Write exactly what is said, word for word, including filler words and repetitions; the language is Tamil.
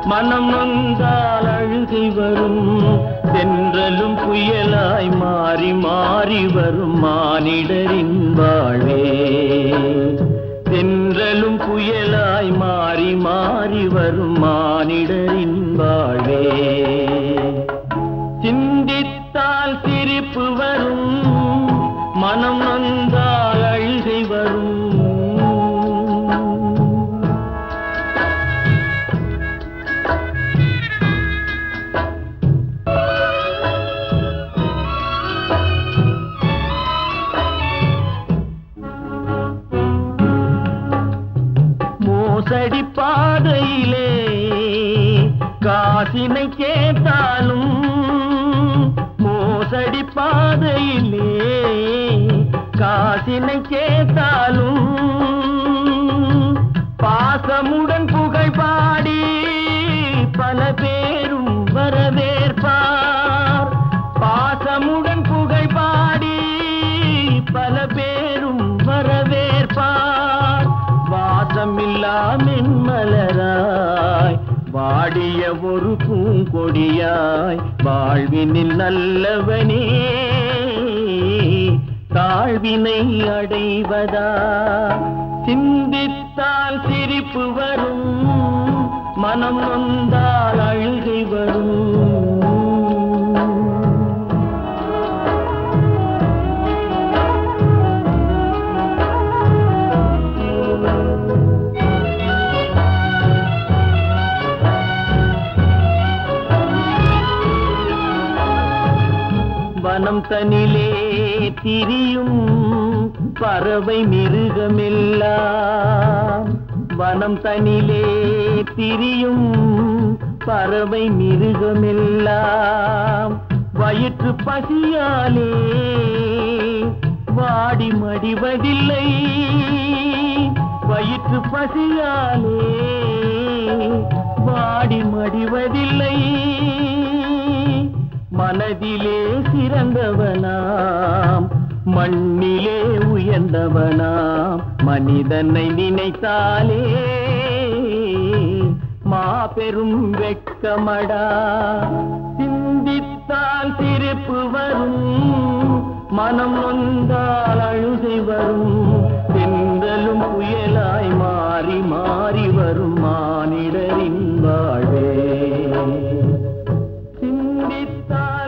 மனம் வந்தால் அழுகை வரும் தென்றலும் புயலாய் மாறி மாறி வரும் மானிடரின் வாழ்வே தென்றலும் புயலாய் மாறி மாறி வரும் மானிடரின் வாழ்வே சிந்தித்தால் சிரிப்பு வரும் மனம் வந்தால் அழுகை வரும் மோசடி பாதையிலே காசினை கேட்டாலும் மோசடி பாதையிலே காசினை கேட்டாலும் பாசமுடன் புகழ் பாடி பல பேரும் வரவேற்பார் பாசமுடன் புகழ் பாடி பல பேரும் வரவேற்பார் வாசமில்லா மென்மலராய் வாடிய ஒரு பூங்கொடியாய் வாழ்வினில் நல்லவனே தாழ்வினை அடைவதா சிந்தித்தால் சிரிப்பு வரும் மனம் நொந்தால் அழுகை வரும் வனம் தனிலே திரியும் பறவை மிருகமெல்லாம் வனம் தனிலே திரியும் பறவை மிருகமெல்லாம் வயிற்று பசியாலே வாடி மடிவதில்லை வயிற்று பசியாலே வாடி மடிவதில்லை மனதிலே சிறந்தவனாம் மண்ணிலே உயர்ந்தவனாம் மனிதனை நினைத்தாலே மாபெரும் வெட்கமடா சிந்தித்தால் சிரிப்பு வரும் மனம் நொந்தால் அழுகை வரும் தென்றலும் புயலாய் மாறி மாறி வரும் மானிடரின் வாழ்வே சிந்தித்தால்